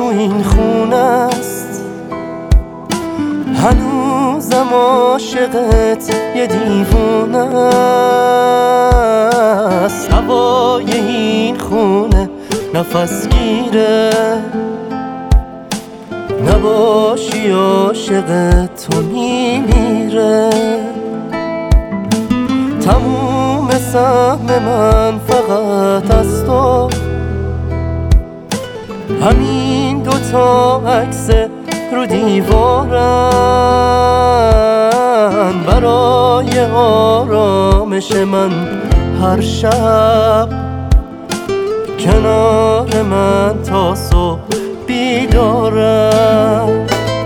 تو این خونه است، هنوزم عاشقت یه دیوونه است. هوای این خونه نفس گیره، نباشی عاشقت تو میمیره. تموم سهم من فقط از تو، همین دوتا عکس رو دیوارن. برای آرامش من هر شب کنار من تا صبح بیدارم.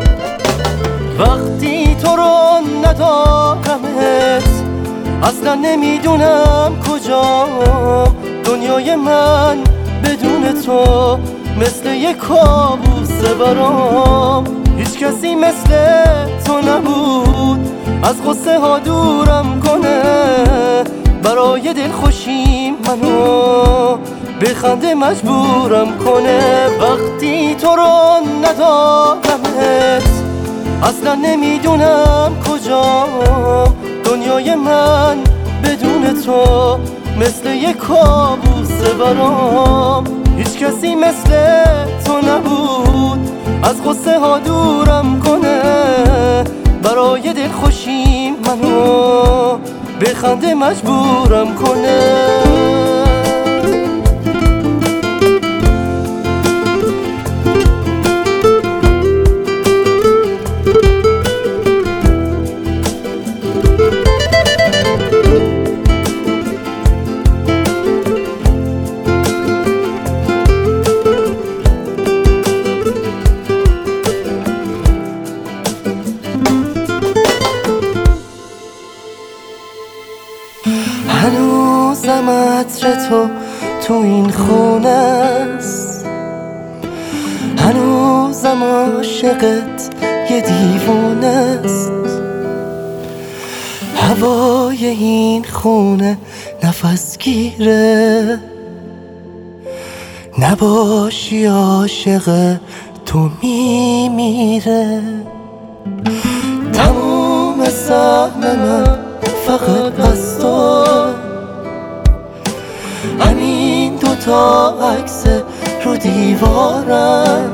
وقتی تو رو ندارمت اصلا نمیدونم کجام. دنیای من بدون تو مثل یک کابوسه برام. هیچ کسی مثل تو نبود از غصه ها دورم کنه. برای دلخوشی منو به خنده مجبورم کنه. وقتی تو رو ندارمت اصلا نمیدونم کجام. دنیای من بدون تو مثل یک کابوسه برام. هیچ کسی مثل تو نبود از غصه ها دورم کنه. برای دلخوشی منو به خنده مجبورم کنه. هنوزم عطر تو این خونه است، هنوزم عاشقت یه دیوونه است. هوای این خونه نفس گیره، نباشی عاشق تو میمیره. تموم سهم من فقط از تو، همین دوتا عکس رو دیوارم.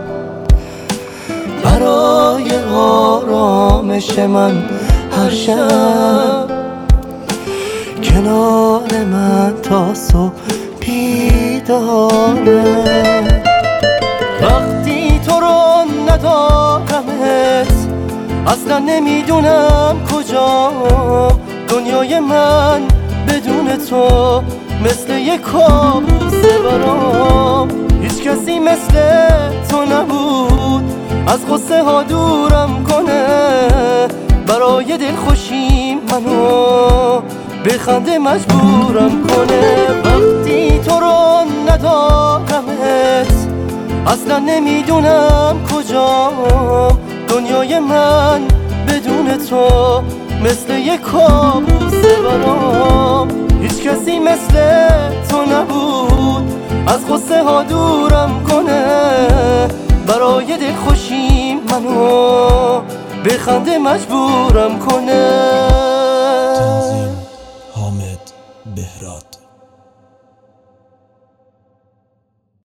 برای آرامش من هر شب کنار من تا صبح بیدارم. وقتی تو رو ندارمت اصلا نمیدونم کجام. دنیای من بدون تو مثل یک کابوسه برام. هیچ کسی مثل تو نبود از غصه ها دورم کنه. برای دلخوشی منو به خنده مجبورم کنه. وقتی تو رو ندارمت اصلا نمیدونم کجام. دنیای من بدون تو مثل یک کابوسه برام. هیچ کسی مثل تو نبود از غصه ها دورم کنه. برای دلخوشی منو به خنده مجبورم کنه.